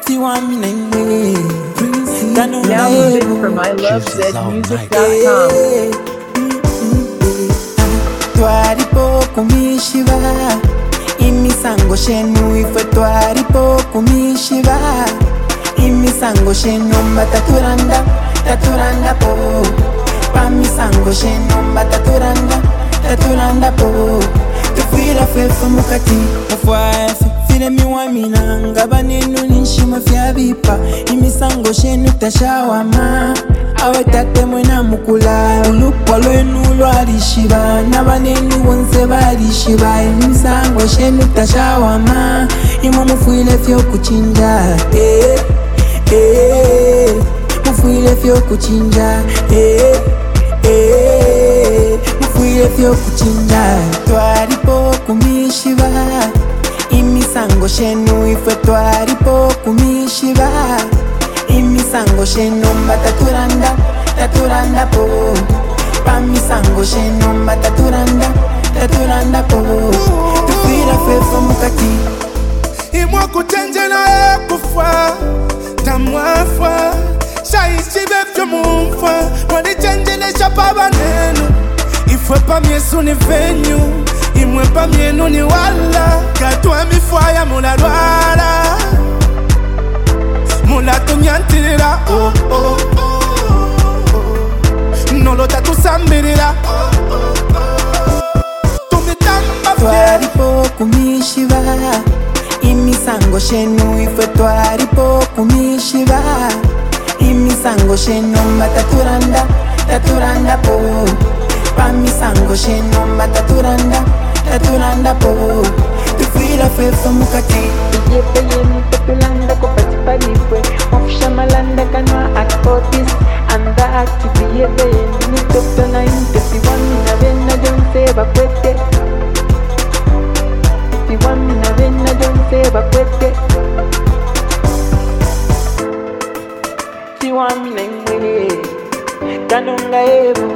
Siwami nengwe Download it from ilovezmusic.com. Twaripo kumishiba imisango shenu ife twaripo kumishiba imisango shenu mbataturanda taturanda po pamisango shenu mbataturanda po tufira fefa mukati mufwafe file miwamina ngaba nenu ninshima fyabipa imisango shenu tashawama awe tate mwena mukula ulupwa lwenu lwalishiba nabanenu bonse balishiba imisango shenu tashawama imwe mufuile fyo kuchinja mufuile fyo kuchinja mufuile fyo kuchinja twaripo kumishiba imisango shenu ife twaripo kumishiba imisango shenu taturanda po pamisango shenu taturanda po tufira fefa mukati imwa kutenjela ekufa tamwafwa shaishibe fyo mumfa wanichenjele shapaba nenu ifwe pamyesu ni venyu imwe pamyenu ni wala katwa mifwaya mulalwala mulatunyantirira nolota tusambirira tumitamba twaripo kumishiba imisango shenu ife twaripo kumishiba imisango shenu taturanda po pamisango shenu taturanda po tufira fefa mukati Yepeyeni tepulanda kopatipalipwe Mofshamalanda kanwa akotis Anda aktibi yepeyeni nitoptona intesiwamina vena jonse bakwete Tiwamina vena jonse bakwete Tiwamina imwe Kanunga ebu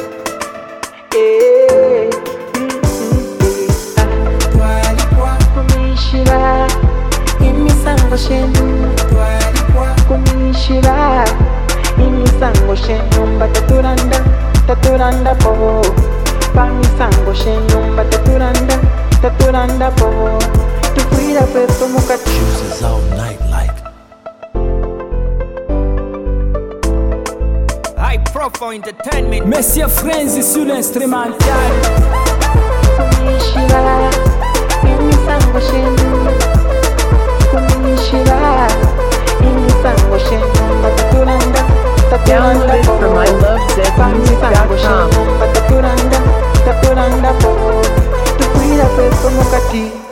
Kumishira imisango shenu kumishira imisango shenu taturanda po pamisango shenu taturanda po tufira fefa mukati Chooses all night like High Profile Entertainment. Monsieur Frenzy sur l'instrumental. Kumishira imisango shenu kumishira imisango shenu taturanda Download it from ilovezmusic.com. taturanda po tufira fefa mukati